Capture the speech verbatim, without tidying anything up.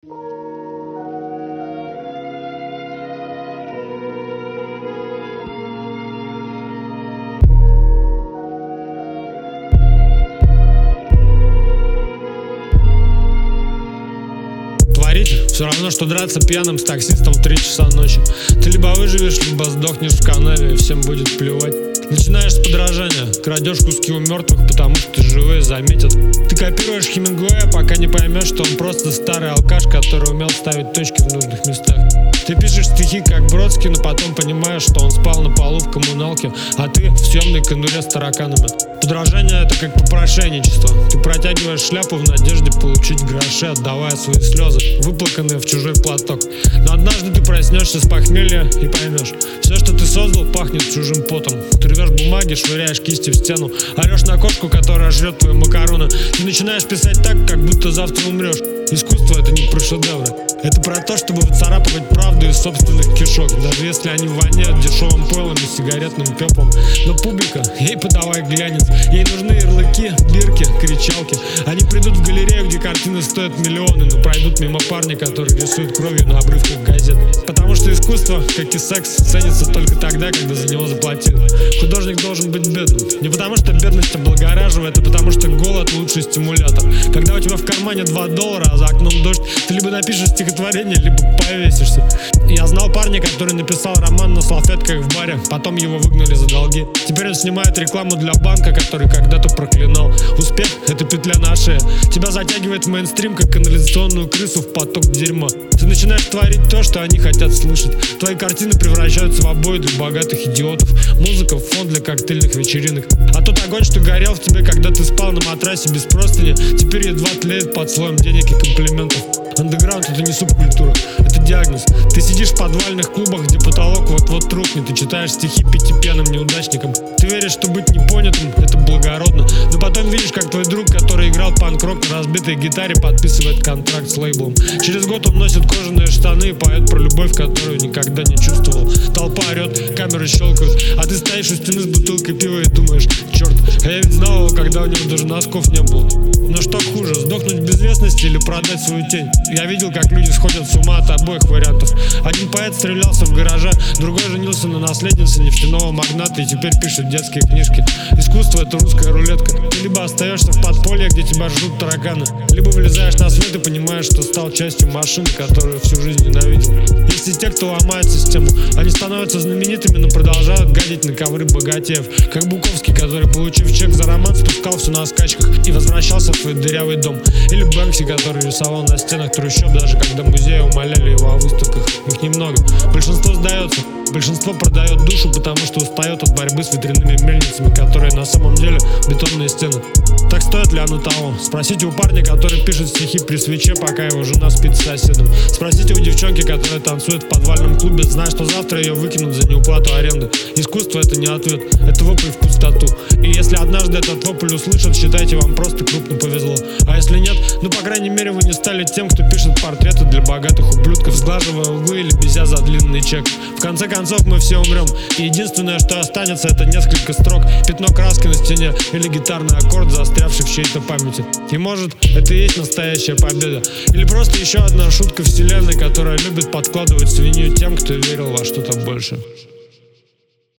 Творить все равно, что драться пьяным с таксистом в три часа ночи. Ты либо выживешь, либо сдохнешь в канаве, и всем будет плевать. Начинаешь с подражания, крадешь куски у мертвых, потому что живые заметят. Ты копируешь Хемингуэя, пока не поймешь, что он просто старый алкаш, который умел ставить точки в нужных местах. Ты пишешь стихи как Бродский, но потом понимаешь, что он спал на полу в коммуналке, а ты в съемной конуре с тараканами. Подражание — это как попрошайничество. Ты протягиваешь шляпу в надежде получить гроши, отдавая свои слезы, выплаканные в чужой платок. Но однажды ты проснешься с похмелья и поймешь: все, что ты создал, пахнет чужим потом. Ты рвешь бумаги, швыряешь кисти в стену, орешь на кошку, которая жрет твои макароны. Ты начинаешь писать так, как будто завтра умрешь. Искусство — это не про шедевры. Это про то, чтобы выцарапывать правду из собственных кишок, даже если они воняют дешевым пойлом и сигаретным пеплом. Но публика, ей подавай глянец. Ей нужны ярлыки, бирки, кричалки. Они придут в галерею, где картины стоят миллионы, но пройдут мимо парня, который рисует кровью на обрывках газет. Потому что искусство, как и секс, ценится только тогда, когда за него заплатили. Художник должен быть бедным. Не потому что бедность облагораживает, а потому что голод — лучший стимулятор. Когда у тебя в кармане два доллара, а за окном дождь, ты либо напишешь стихотворение, либо повесишься. Я знал парня, который написал роман на салфетках в баре, потом его выгнали за долги. Теперь он снимает рекламу для банка, который когда-то проклинал. Успех — это петля на шее. Тебя затягивает в мейнстрим, как канализационную крысу в поток дерьма. Ты начинаешь творить то, что они хотят слышать. Твои картины превращаются в обои для богатых идиотов, музыка в фон для коктейльных вечеринок. А тот огонь, что горел в тебе, когда ты спал на матрасе без простыни, теперь едва тлеет под слоем денег и комплиментов. Андеграунд — это не субкультура, это диагноз. Ты сидишь в подвальных клубах, где потолок вот-вот рухнет, и читаешь стихи пяти пьяным неудачникам. Ты веришь, что быть непонятым — это благородно, но потом видишь, как твой друг, который играл панк-рок на разбитой гитаре, подписывает контракт с лейблом. Через год он носит кожаные штаны и поет про любовь, которую никогда не чувствовал. Толпа орет, камеры щелкают, а ты стоишь у стены с бутылкой пива и думаешь: черт, а я ведь знал его, когда у него даже носков не было. Но что хуже, сдохнуть в безвестности или продать свою тень? Я видел, как люди сходят с ума от обоих вариантов. Один поэт стрелялся в гараже, другой женился на наследнице нефтяного магната и теперь пишет детские книжки. Искусство — это русская рулетка. Ты либо остаешься в подполье, где тебя ждут тараканы, либо вылезаешь на свет и понимаешь, что стал частью машины, которую всю жизнь ненавидел. Есть и те, кто ломает систему. Они становятся знаменитыми, но продолжают гадить на ковры богатеев. Как Буковский, который, получив чек за роман, спускался на скачках и возвращался в свой дырявый дом. Или Бэнкси, который рисовал на стенах трущоб, даже когда музеи умоляли его о выставках. Их немного. Большинство сдается. Большинство продает душу, потому что устает от борьбы с ветряными мельницами, которые на самом деле бетонные стены. Так стоит ли оно того? Спросите у парня, который пишет стихи при свече, пока его жена спит с соседом. Спросите у девчонки, которая танцует в подвальном клубе, зная, что завтра ее выкинут за неуплату аренды. Искусство — это не ответ, это вопль в пустоту. И если однажды этот вопль услышат, считайте, вам просто крупно повезло. А если нет, ну по крайней мере вы не стали тем, кто пишет портреты для богатых ублюдков, сглаживая углы или безя за длинный чек. В конце концов мы все умрем, и единственное, что останется, это несколько строк, пятно краски на стене или гитарный аккорд, застрявший в чьей-то памяти. И может, это и есть настоящая победа, или просто еще одна шутка вселенной, которая любит подкладывать свинью тем, кто верил во что-то больше.